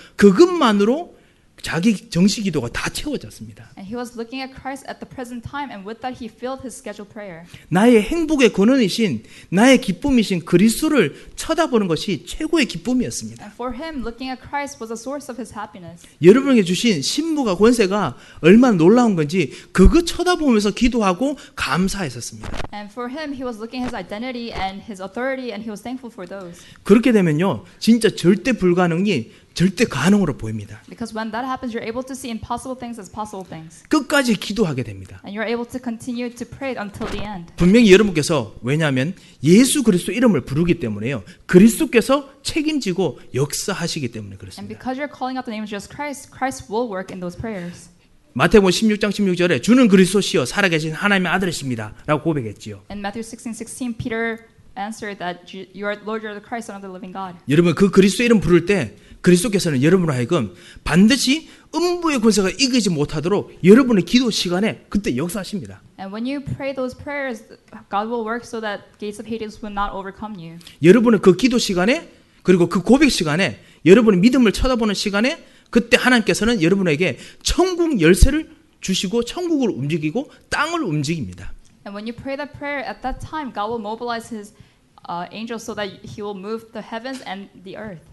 그것만으로 자기 정시 기도가 다 채워졌습니다. And he was looking at Christ at the present time, and with that he filled his scheduled prayer. 나의 행복의 근원이신 나의 기쁨이신 그리스도를 쳐다보는 것이 최고의 기쁨이었습니다. And for him, looking at Christ was a source of his happiness. 여러분에게 주신 신부가 권세가 얼마나 놀라운 건지 그거 쳐다보면서 기도하고 감사했었습니다. And for him, he was looking at his identity and his authority, and he was thankful for those. 그렇게 되면요, 진짜 절대 불가능이 절대 가능으로 보입니다. Because when that happens, you're able to see impossible things as possible things. 끝까지 기도하게 됩니다. And you're able to continue to pray until the end. 분명히 여러분께서 왜냐하면 예수 그리스도 이름을 부르기 때문에요. 그리스도께서 책임지고 역사하시기 때문에 And 그렇습니다. because you're calling out the name of Jesus Christ, Christ will work in those prayers. 마태복음 십육 장 십육 절에 주는 그리스도시여 살아계신 하나님의 아들이십니다 라고 고백했지요. In Matthew sixteen sixteen, Peter answered that you are Lord, you are the Christ, Son of the living God. 여러분 그 그리스도 이름 부를 때 그리스도께서는 여러분을 하여금 반드시 음부의 권세가 이기지 못하도록 여러분의 기도 시간에 그때 역사하십니다. And when you pray those prayers, God will work so that gates of Hades will not overcome you. 여러분의 그 기도 시간에 그리고 그 고백 시간에 여러분의 믿음을 쳐다보는 시간에 그때 하나님께서는 여러분에게 천국 열쇠를 주시고 천국을 움직이고 땅을 움직입니다. And when you pray that prayer at that time, God will mobilize His uh, angels so that He will move the heavens and the earth.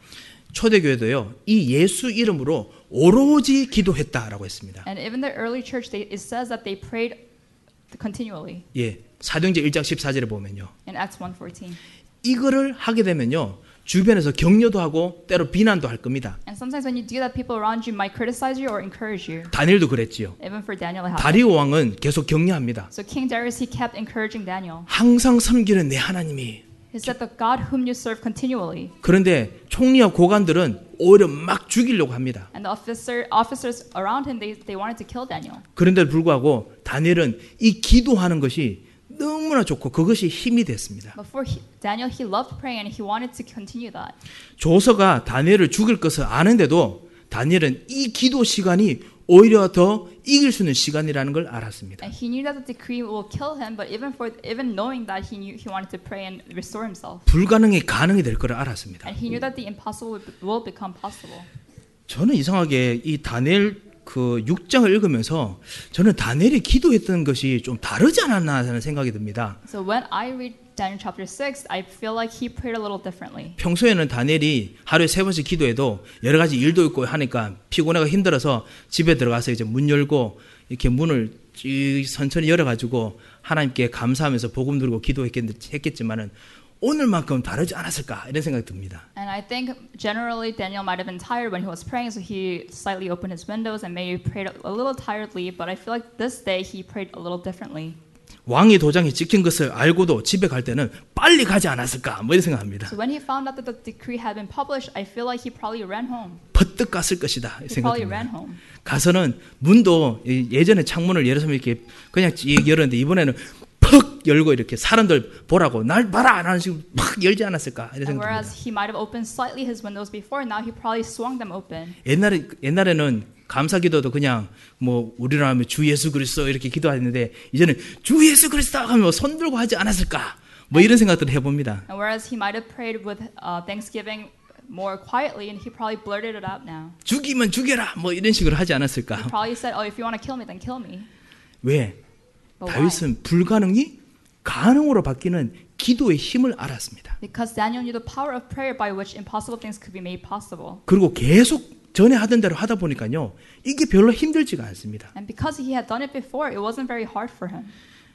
초대교회도요, 이 예수 이름으로 오로지 기도했다라고 했습니다. And even the early church, they, it says that they prayed continually. 예, 사도행전 일 장 십사 절에 보면요, In Acts one fourteen. 이거를 하게 되면요, 주변에서 격려도 하고 때로 비난도 할 겁니다. And sometimes when you do that, people around you might criticize you or encourage you. 다니엘도 그랬지요. Even for Daniel, it happened. 다리오 왕은 계속 격려합니다. So King Darius, he kept encouraging Daniel. 항상 섬기는 내 하나님이. He said, the God whom you serve continually. 그런데 총리와 고관들은 오히려 막 죽이려고 합니다. And the officer, officers around him, they, they wanted to kill Daniel. 그런데도 불구하고 다니엘은 이 기도하는 것이 너무나 좋고 그것이 힘이 됐습니다. But for he, Daniel, he loved praying and he wanted to continue that. 조서가 다니엘을 죽일 것을 아는데도 다니엘은 이 기도 시간이 오히려 더 이길 수 있는 시간이라는 걸 알았습니다. And he knew that the decree will kill him, but even for even knowing that, he knew he wanted to pray and restore himself. 불가능이 가능이 될 것을 알았습니다. And he knew that the impossible will become possible. 저는 이상하게 이 다니엘 그 육 장을 읽으면서 저는 다니엘이 기도했던 것이 좀 다르지 않았나 하는 생각이 듭니다. So when I read Daniel chapter six, I feel like he prayed a little differently. 평소에는 다니엘이 하루에 세 번씩 기도해도 여러 가지 일도 있고 하니까 피곤해가 힘들어서 집에 들어가서 이제 문 열고 이렇게 문을 쭉 천천히 열어가지고 하나님께 감사하면서 복음 들고 기도했겠지만은 오늘만큼 다르지 않았을까 이런 생각이 듭니다. And I think generally Daniel might have been tired when he was praying, so he slightly opened his windows and maybe prayed a little tiredly. But I feel like this day he prayed a little differently. 왕의 도장이 찍힌 것을 알고도 집에 갈 때는 빨리 가지 않았을까 뭐 이런 생각합니다. So when he found out that the decree had been published, I feel like he probably ran home. 퍼뜩 갔을 것이다 He probably ran 생각합니다. home. 가서는 문도 예전에 창문을 예를 들면 이렇게 그냥 쭉 열었는데 이번에는 퍽 열고 이렇게 사람들 보라고 날 봐라 라는 식으로 팍 열지 않았을까 이런 And 생각이 듭니다. whereas he might have opened slightly his windows before, now he probably swung them open. 옛날에 옛날에는 감사기도도 그냥 뭐 우리나라 하면 주 예수 그리스도 이렇게 기도했는데 이제는 주 예수 그리스도 하면 손 들고 하지 않았을까 뭐 이런 생각들을 해봅니다. And whereas he might have prayed with uh, thanksgiving more quietly, and he probably blurted it out now. 죽이면 죽여라 뭐 이런 식으로 하지 He 않았을까. probably said, "Oh, if you want to kill me, then kill me." 왜? But why? 다윗은 불가능이 가능으로 바뀌는 기도의 힘을 알았습니다. Because Daniel knew the power of prayer by which impossible things could be made possible. 그리고 계속 전에 하던 대로 하다 보니까요. 이게 별로 힘들지가 않습니다. And because he had done it before, it wasn't very hard for him.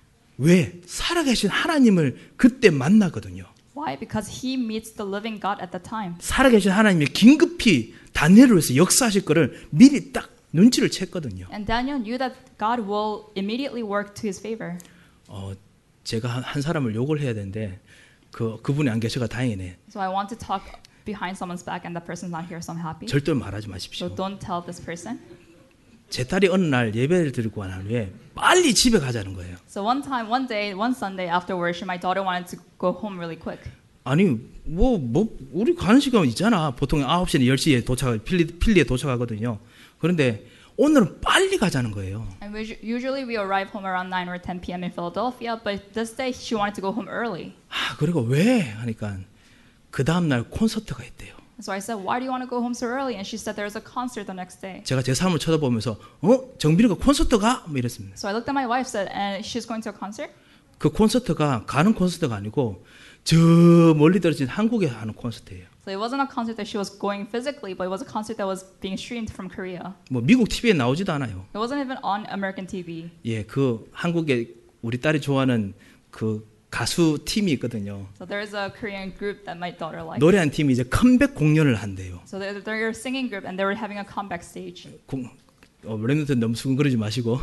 왜? 살아계신 하나님을 그때 만나거든요. Why? Because he meets the living God at that time. 살아계신 하나님이 긴급히 다니엘을 위해서 역사하실 거를 미리 딱 눈치를 챘거든요. And Daniel knew that God will immediately work to his favor. 어, 제가 한, 한 사람을 욕을 해야 되는데 그 그분이 안 계셔가 다행이네. So I want to talk behind someone's back, and that person's not here, so I'm happy. 절대 말하지 마십시오. So don't tell this person. 제 딸이 어느 날 예배를 드리고 난 후에 빨리 집에 가자는 거예요. So one time, one day, one Sunday after worship, my daughter wanted to go home really quick. 아니 뭐 뭐 우리 가는 시간 있잖아. 보통 아홉 시나 열 시에 도착 필리 필리에 도착하거든요. 그런데 오늘은 빨리 가자는 거예요. And we, usually we arrive home around nine or ten p.m. in Philadelphia, but this day she wanted to go home early. 아, 그리고 왜 하니까 그 다음 날 콘서트가 있대요. So I said, why do you want to go home so early? And she said there's a concert the next day. 제가 제 삶을 쳐다보면서 어? 정빈이가 콘서트 가? 뭐 이랬습니다. So I looked at my wife, said, and she's going to a concert? 그 콘서트가 가는 콘서트가 아니고 저 멀리 떨어진 한국에 하는 콘서트예요. So it wasn't a concert that she was going physically, but it was a concert that was being streamed from Korea. 뭐 미국 티비에 나오지도 않아요. It wasn't even on American T V. 예, 그 한국에 우리 딸이 좋아하는 그 가수 팀이 있거든요. So there is a Korean group that my daughter likes. 노래한 팀이 이제 컴백 공연을 한대요. So they're, they're a singing group, and they were having a comeback stage. 공, 어, 랩런트 너무 수근거리지 마시고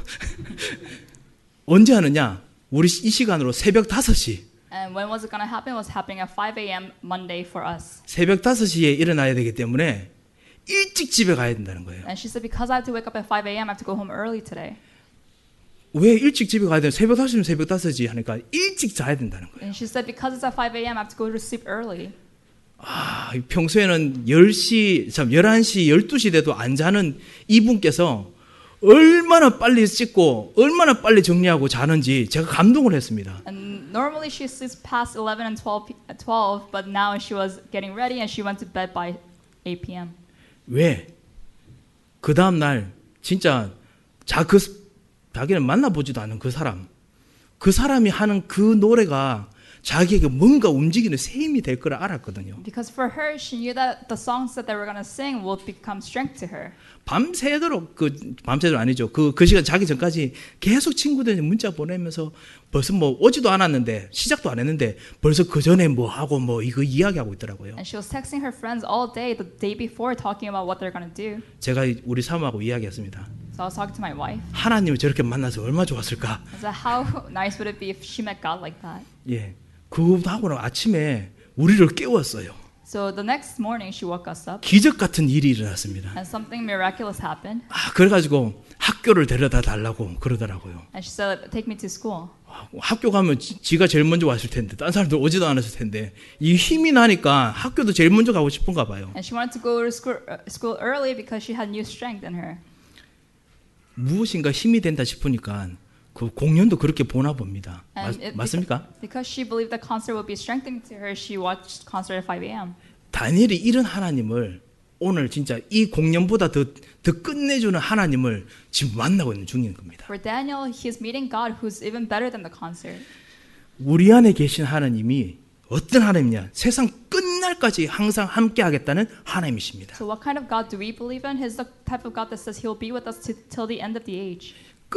언제 하느냐? 우리 이 시간으로 새벽 다섯 시. And when was it going to happen? It was happening at five a.m. Monday for us. 새벽 다섯 시에 일어나야 되기 때문에 일찍 집에 가야 된다는 거예요. And she said, because I have to wake up at five a.m., I have to go home early today. 왜 일찍 집에 가야 되나? 새벽 다섯 시면 새벽 다섯 시 하니까 일찍 자야 된다는 거예요. And she said, because it's at five a.m., I have to go to sleep early. 아, 평소에는 열 시, 참 열한 시, 열두 시 돼도 안 자는 이분께서 얼마나 빨리 씻고 얼마나 빨리 정리하고 자는지 제가 감동을 했습니다. And normally she sleeps past eleven and twelve, twelve, but now she was getting ready and she went to bed by eight p.m. 왜? 그 다음 날 진짜 자, 그, 자기는 만나보지도 않은 그 사람, 그 사람이 하는 그 노래가 자기에게 뭔가 움직이는 새 힘이 될 거라 알았거든요. Because for her, she knew that the songs that they were going to sing would become strength to her. 밤새도록 그 밤새도록 아니죠. 그 그 시간 자기 전까지 계속 친구들이 문자 보내면서 벌써 뭐 오지도 않았는데 시작도 안 했는데 벌써 그 전에 뭐 하고 뭐 이거 이야기하고 있더라고요. And she was texting her friends all day the day before, talking about what they're going to do. 제가 우리 사모하고 이야기했습니다. So I was talking to my wife. 하나님을 저렇게 만나서 얼마나 좋았을까? I said, how nice would it be if she met God like that? 예, 그거 하고는 아침에 우리를 깨웠어요. So the next morning, she woke us up. 기적 같은 일이 일어났습니다. And something miraculous happened. 아, 그래가지고 학교를 데려다 달라고 그러더라고요. And she said, take me to school. 학교 가면 지, 지가 제일 먼저 왔을 텐데 다른 사람들 오지도 않았을 텐데 이 힘이 나니까 학교도 제일 먼저 가고 싶은가 봐요. And she wanted to go to school, uh, school early because she had new strength in her. 무엇인가 힘이 된다 싶으니까 그 공연도 그렇게 보나 봅니다. And 맞, it, 맞습니까? Because she believed the concert would be strengthening to her, she watched concert at five a.m. 다니엘이 이런 하나님을 오늘 진짜 이 공연보다 더, 더 끝내주는 하나님을 지금 만나고 있는 중인 겁니다. For Daniel, he is meeting God who's even better than the concert. 우리 안에 계신 하나님이 어떤 하나님이냐? 세상 끝날까지 항상 함께 하겠다는 하나님이십니다. So what kind of God do we believe in? He's the type of God that says he'll be with us to, till the end of the age.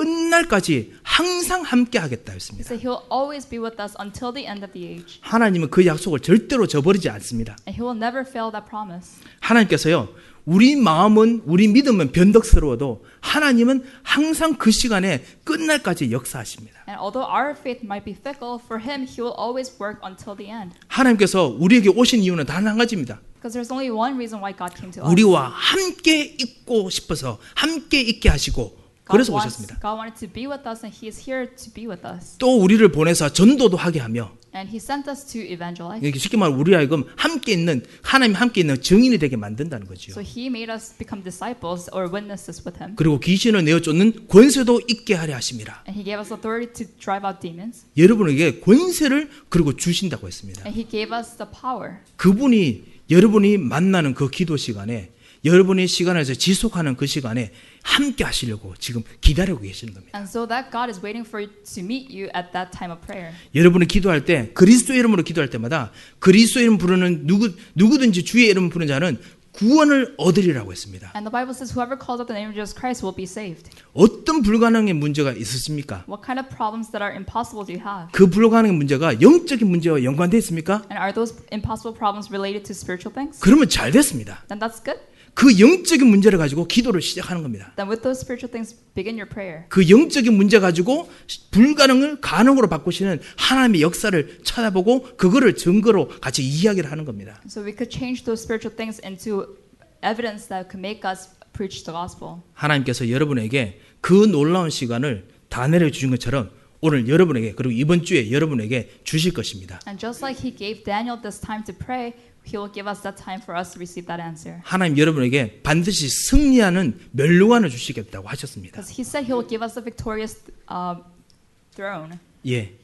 끝날까지 항상 함께 하겠다 He 했습니다. said he'll always be with us until the end of the age. 하나님은 그 약속을 절대로 저버리지 않습니다. And he will never fail that promise. 하나님께서요, 우리 마음은, 우리 믿음은 변덕스러워도 하나님은 항상 그 시간에 끝날까지 역사하십니다. And although our faith might be fickle, for him, he will always work until the end. 하나님께서 우리에게 오신 이유는 단 한 가지입니다. Because there's only one reason why God came to us. 우리와 함께 있고 싶어서 함께 있게 하시고 God 그래서 wants, 오셨습니다. God wanted to be with us, and he is here to be with us. 또 우리를 보내서 전도도 하게 하며 And he sent us to evangelize. 이렇게 쉽게 말하면 우리 하여금 함께 있는 하나님 함께 있는 증인이 되게 만든다는 거죠. So he made us become disciples or witnesses with him. 그리고 귀신을 내어 쫓는 권세도 있게 하려 하심이라. And he gave us authority to drive out demons. 여러분에게 권세를 그리고 주신다고 했습니다. And he gave us the power. 그분이 여러분이 만나는 그 기도 시간에 여러분이 시간에서 지속하는 그 시간에 함께 하시려고 지금 기다리고 계시는 겁니다. And so that God is waiting for you to meet you at that time of prayer. 여러분이 기도할 때 그리스도의 이름으로 기도할 때마다 그리스도의 이름 부르는 누구 누구든지 주의 이름 부르는 자는 구원을 얻으리라고 했습니다. And the Bible says whoever calls out the name of Jesus Christ will be saved. 어떤 불가능의 문제가 있으십니까? What kind of problems that are impossible do you have? 그 불가능의 문제가 영적인 문제와 연관되어 있습니까? And are those impossible problems related to spiritual things? 그러면 잘 됐습니다. Then that's good. 그 영적인 문제를 가지고 기도를 시작하는 겁니다. Then with those spiritual things, begin your prayer. 그 영적인 문제 가지고 불가능을 가능으로 바꾸시는 하나님의 역사를 찾아보고 그거를 증거로 같이 이야기를 하는 겁니다. So we could change those spiritual things into evidence that could make us preach the gospel. 하나님께서 여러분에게 그 놀라운 시간을 다 내려주신 것처럼 오늘 여러분에게 그리고 이번 주에 여러분에게 주실 것입니다. And just like he gave Daniel this time to pray, he will give us that time for us to receive that answer. 하나님 여러분에게 반드시 승리하는 멸류관을 주시겠다고 하셨습니다. Because he said he will give us a victorious uh, throne. 예,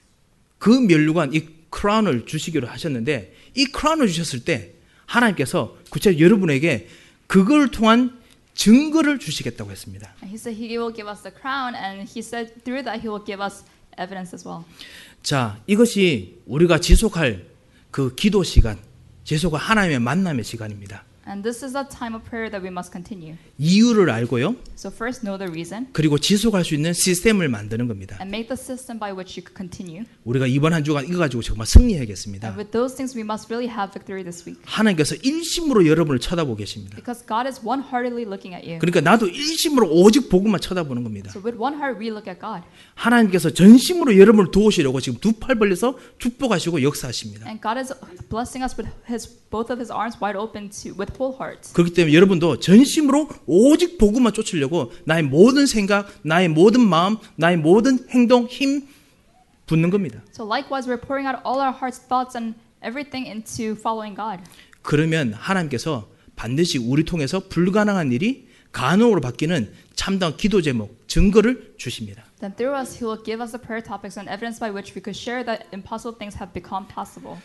그 멸류관, 이 크라운을 주시기로 하셨는데 이 크라운을 주셨을 때 하나님께서 구체적으로 여러분에게 그걸 통한 증거를 주시겠다고 했습니다. And he said he will give us the crown, and he said through that he will give us evidence as well. 자, 이것이 우리가 지속할 그 기도 시간, 지속할 하나님의 만남의 시간입니다. And this is a time of prayer that we must continue. 이유를 알고요. So first know the reason, 그리고 지속할 수 있는 시스템을 만드는 겁니다. and make the system by which you could continue. 우리가 이번 한 주간 이거 가지고 정말 승리해야겠습니다. And with those things, we must really have victory this week. 하나님께서 일심으로 여러분을 쳐다보고 계십니다. Because God is one-heartedly looking at you. 그러니까 나도 일심으로 오직 복음만 쳐다보는 겁니다. So with one heart, we look at God. 하나님께서 전심으로 여러분을 도우시려고 지금 두 팔 벌려서 축복하시고 역사하십니다. And God is blessing us with his both of his arms wide open to with whole hearts. 그렇기 때문에 여러분도 전심으로 오직 복음만 쫓으려고 나의 모든 생각, 나의 모든 마음, 나의 모든 행동, 힘 붓는 겁니다. So likewise, we're pouring out all our hearts, thoughts, and everything into following God. 그러면 하나님께서 반드시 우리 통해서 불가능한 일이 가능으로 바뀌는 참다운 기도 제목, 증거를 주십니다. Then through us, he will give us the prayer topics and evidence by which we could share that impossible things have become possible.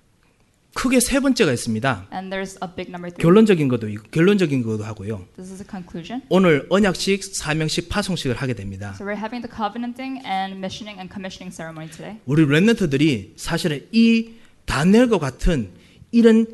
크게 세 번째가 있습니다. And there's a big number three. 결론적인 것도 있고, 결론적인 것도 하고요. This is a conclusion. 오늘 언약식, 사명식, 파송식을 하게 됩니다. So we're having the covenanting and missioning and commissioning ceremony today. 우리 렘넌트들이 사실은 이 다니엘과 같은 이런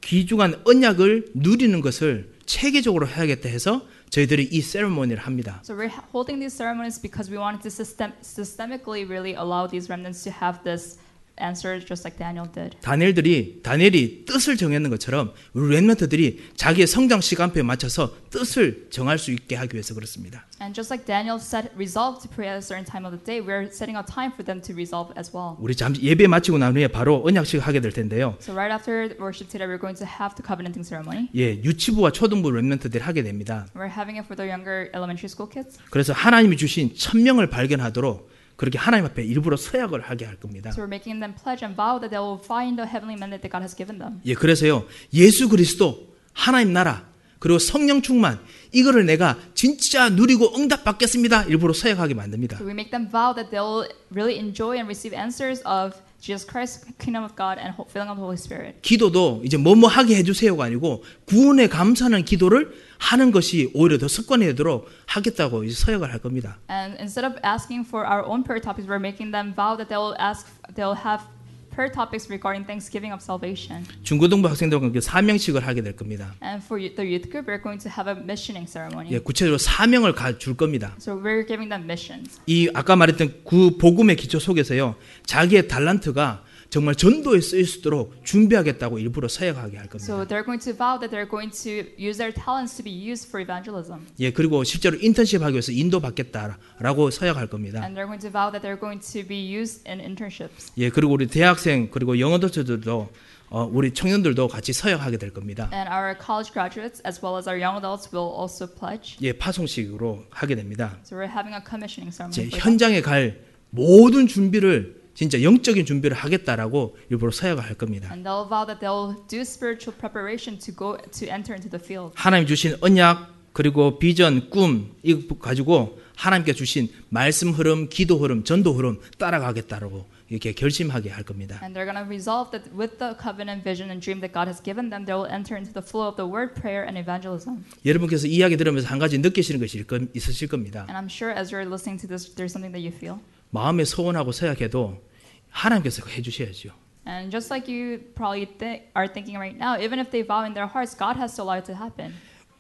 귀중한 언약을 누리는 것을 체계적으로 해야겠다 해서 저희들이 이 세레모니를 합니다. So we're holding these ceremonies because we wanted to system, systemically really allow these remnants to have this answer just like Daniel did. 다니엘들이 다니엘이 뜻을 정했는 것처럼 우리 렘넌트들이 자기의 성장 시간표에 맞춰서 뜻을 정할 수 있게 하기 위해서 그렇습니다. And just like Daniel set resolved to pray at a certain time of the day, we're setting a time for them to resolve as well. 우리 잠시 예배 마치고 난 후에 바로 언약식 하게 될 텐데요. So right after worship today, we're going to have the covenanting ceremony. 예, 유치부와 초등부 렘넌트들이 하게 됩니다. We're having it for the younger elementary school kids. 그래서 하나님이 주신 천명을 발견하도록 그렇게 하나님 앞에 일부러 서약을 하게 할 겁니다. So we're making them pledge and vow that they will find the heavenly mandate that God has given them. 예, 그래서요 예수 그리스도 하나님 나라 그리고 성령 충만 이거를 내가 진짜 누리고 응답 받겠습니다. 일부러 서약하게 만듭니다. So we make them vow that they will really enjoy and receive answers of Jesus Christ, kingdom of God, and filling of the Holy Spirit. 기도도 이제 뭐뭐 하게 해주세요가 아니고 구원에 감사하는 기도를 하는 것이 오히려 더 습관이 되도록 하겠다고 이제 서약을 할 겁니다. And instead of asking for our own prayer topics, we're making them vow that they will ask, they will have prayer topics regarding thanksgiving of salvation. 중고등부 학생들과 함께 사명식을 하게 될 겁니다. And for the youth group, we're going to have a missioning ceremony. 예, 구체적으로 사명을 가, 줄 겁니다. So we're giving them missions. 이 아까 말했던 그 복음의 기초 속에서요 자기의 달란트가 정말 전도에 쓰일 수 있도록 준비하겠다고 일부러 서약하게 할 겁니다. So they're going to vow that they're going to use their talents to be used for evangelism. 예, 그리고 실제로 인턴십 하기 위해서 인도 받겠다라고 서약할 겁니다. And they're going to vow that they're going to be used in internships. 예, 그리고 우리 대학생 그리고 영어도들도 어, 우리 청년들도 같이 서약하게 될 겁니다. And our college graduates as well as our young adults will also pledge. 예, 파송식으로 하게 됩니다. So we're having a commissioning ceremony. 제 for them. 현장에 갈 모든 준비를 진짜 영적인 준비를 하겠다라고 일부러 서약을 할 겁니다. And they'll vow that they'll do spiritual preparation to go to enter into the field. 하나님 주신 언약 그리고 비전, 꿈 이거 가지고 하나님께 주신 말씀 흐름, 기도 흐름, 전도 흐름 따라가겠다라고 이렇게 결심하게 할 겁니다. And they're going to resolve that with the covenant vision and dream that God has given them, they will enter into the flow of the word, prayer, and evangelism. 여러분께서 이 이야기 들으면서 한 가지 느끼시는 것이 있으실 겁니다. And I'm sure as you're listening to this, there's something that you feel. 마음에 소원하고 서약해도 하나님께서 해주셔야죠. And just like you probably th- are thinking right now, even if they vow in their hearts, God has to allow it to happen.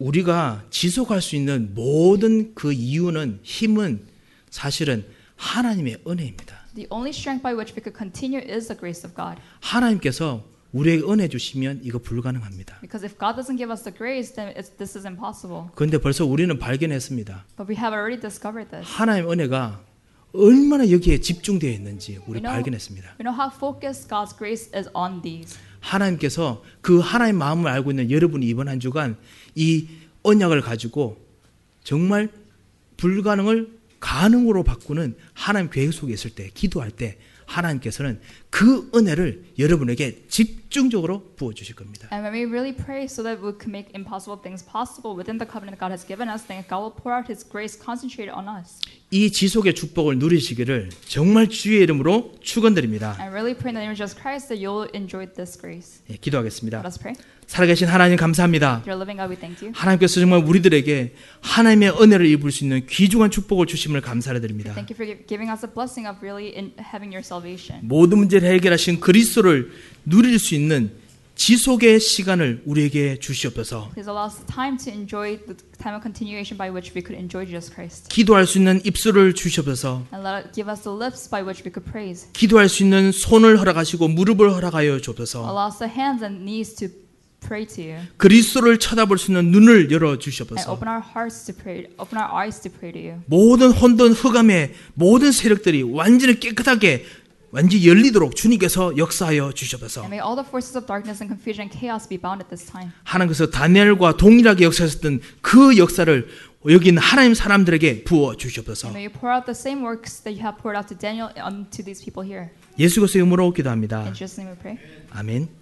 우리가 지속할 수 있는 모든 그 이유는 힘은 사실은 하나님의 은혜입니다. The only strength by which we could continue is the grace of God. 하나님께서 우리에게 은혜 주시면 이거 불가능합니다. Because if God doesn't give us the grace, then it's, this is impossible. 그런데 벌써 우리는 발견했습니다. But we have already discovered this. 하나님의 은혜가 얼마나 여기에 집중되어 있는지 우리 We know- 발견했습니다. We know how focused God's grace is on these. 하나님께서 그 하나님의 마음을 알고 있는 여러분이 이번 한 주간 이 언약을 가지고 정말 불가능을 가능으로 바꾸는 하나님 계획 속에 있을 때, 기도할 때 하나님께서는 그 은혜를 여러분에게 집중적으로 부어주실 겁니다. And when we really pray so that we can make impossible things possible within the covenant God has given us, then God will pour out His grace concentrated on us. 이 지속의 축복을 누리시기를 정말 주의 이름으로 축원드립니다. I really pray in the name of Jesus Christ that you'll enjoy this grace. 예, 기도하겠습니다. Let us pray. 살아계신 하나님 감사합니다. Dear living God, we thank you. 하나님께서 정말 우리들에게 하나님의 은혜를 입을 수 있는 귀중한 축복을 주심을 감사를 드립니다. Thank you for gi- giving us the blessing of really in having your salvation. 모든 문제를 해결하신 그리스도를 누릴 수 있는 지속의 시간을 우리에게 주시옵소서. Please allow us time to enjoy the time of continuation by which we could enjoy Jesus Christ. 기도할 수 있는 입술을 주시옵소서. And let it give us the lips by which we could praise. 기도할 수 있는 손을 허락하시고 무릎을 허락하여 주옵소서. Allow us the hands and knees to pray to you. 그리스도를 쳐다볼 수 있는 눈을 열어 And 주시옵소서. open our hearts to pray, open our eyes to pray to you. 모든 혼돈 흑암의 모든 세력들이 완전히 깨끗하게 완전히 열리도록 주님께서 역사하여 주시옵소서. And may all the forces of darkness and confusion and chaos be bound at this time. 하나님께서 다니엘과 동일하게 역사하셨던 그 역사를 여기 있는 하나님 사람들에게 부어 주시옵소서. And may you pour out the same works that you have poured out to Daniel onto these people here. 예수 그리스도의 이름으로 기도합니다. In Jesus' name we pray. 아멘.